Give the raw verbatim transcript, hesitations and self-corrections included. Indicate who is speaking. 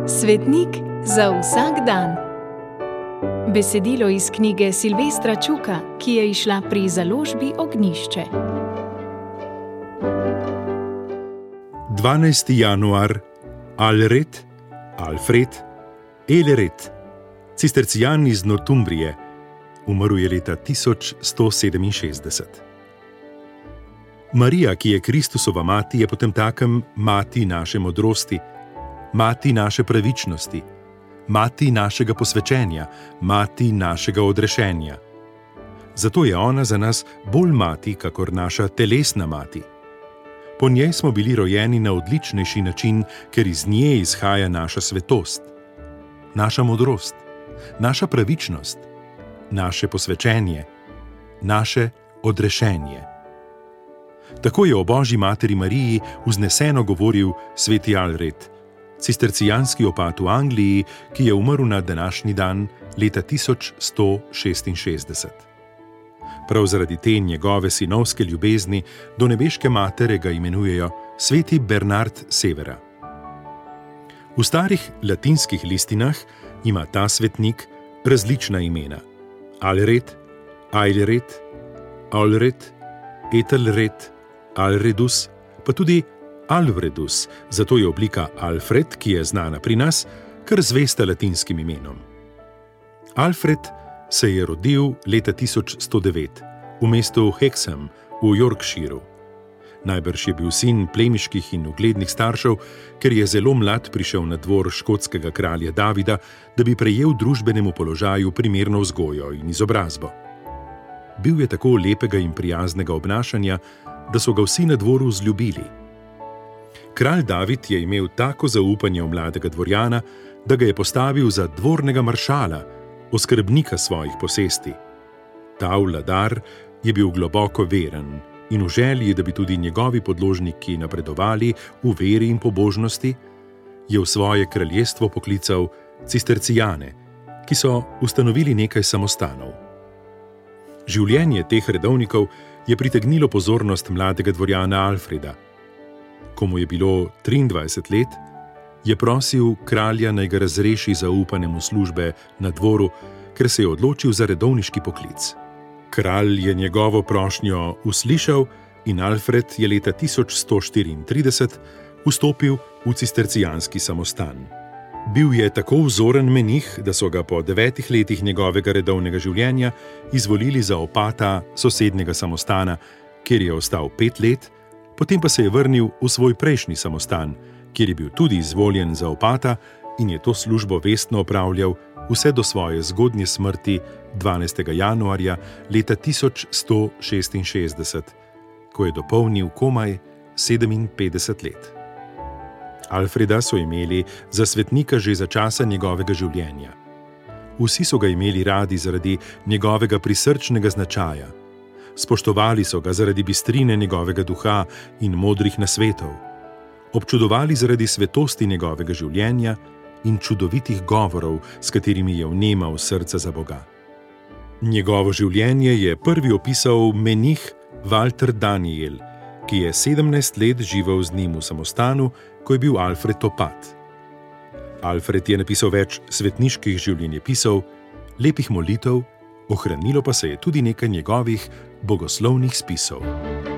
Speaker 1: Svetnik za vsak dan. Besedilo iz knjige Silvestra Čuka, ki je izšla pri založbi Ognjišče.
Speaker 2: dvanajsti januar. Alred, Alfred, Elred, cistercijan iz Northumbrije, umrl je leta tisoč sto sedeminšestdeset. Marija, ki je Kristusova mati, je potemtakem mati naše modrosti, mati naše pravičnosti, mati našega posvečenja, mati našega odrešenja. Zato je ona za nas bolj mati, kakor naša telesna mati. Po njej smo bili rojeni na odličnejši način, ker iz nje izhaja naša svetost, naša modrost, naša pravičnost, naše posvečenje, naše odrešenje. Tako je o Božji materi Mariji vzneseno govoril sveti Alred, cistercijanski opat v Angliji, ki je umrl na današnji dan leta tisoč sto šestinšestdeset. Prav zaradi te njegove sinovske ljubezni do nebeške matere ga imenujejo sveti Bernard Severa. V starih latinskih listinah ima ta svetnik različna imena: Alred, Aelred, Alred, Ethelred, Alredus, pa tudi Alvredus, zato je oblika Alfred, ki je znana pri nas, kar zvesta latinskim imenom. Alfred se je rodil leta tisoč sto devet v mestu Hexham v Yorkshiru. Najbrž je bil sin plemiških in uglednih staršev, ker je zelo mlad prišel na dvor škotskega kralja Davida, da bi prejel družbenemu položaju primerno vzgojo in izobrazbo. Bil je tako lepega in prijaznega obnašanja, da so ga vsi na dvoru vzljubili. Kralj David je imel tako zaupanje v mladega dvorjana, da ga je postavil za dvornega maršala, oskrbnika svojih posesti. Ta vladar je bil globoko veren in v želji, da bi tudi njegovi podložniki napredovali v veri in pobožnosti, je v svoje kraljestvo poklical cistercijane, ki so ustanovili nekaj samostanov. Življenje teh redovnikov je pritegnilo pozornost mladega dvorjana Alfreda. Ko mu je bilo triindvajset let, je prosil kralja, naj ga razreši zaupanemu službe na dvoru, ker se je odločil za redovniški poklic. Kralj je njegovo prošnjo uslišal in Alfred je leta tisoč sto štiriintrideset vstopil v cistercijanski samostan. Bil je tako vzoren menih, da so ga po devetih letih njegovega redovnega življenja izvolili za opata sosednjega samostana, kjer je ostal pet let, potem pa se je vrnil v svoj prejšnji samostan, kjer je bil tudi izvoljen za opata in je to službo vestno opravljal vse do svoje zgodnje smrti dvanajstega januarja leta tisoč sto šestinšestdeset, ko je dopolnil komaj sedeminpetdeset let. Alfreda so imeli za svetnika že za časa njegovega življenja. Vsi so ga imeli radi zaradi njegovega prisrčnega značaja. Spoštovali so ga zaradi bistrine njegovega duha in modrih nasvetov. Občudovali zaradi svetosti njegovega življenja in čudovitih govorov, s katerimi je vnemal srca za Boga. Njegovo življenje je prvi opisal menih Walter Daniel, ki je sedemnajst let živel z njim v samostanu, ko je bil Alfred opat. Alfred je napisal več svetniških življenjepisov, lepih molitev, ohranilo pa se je tudi nekaj njegovih bogoslovnih spisov.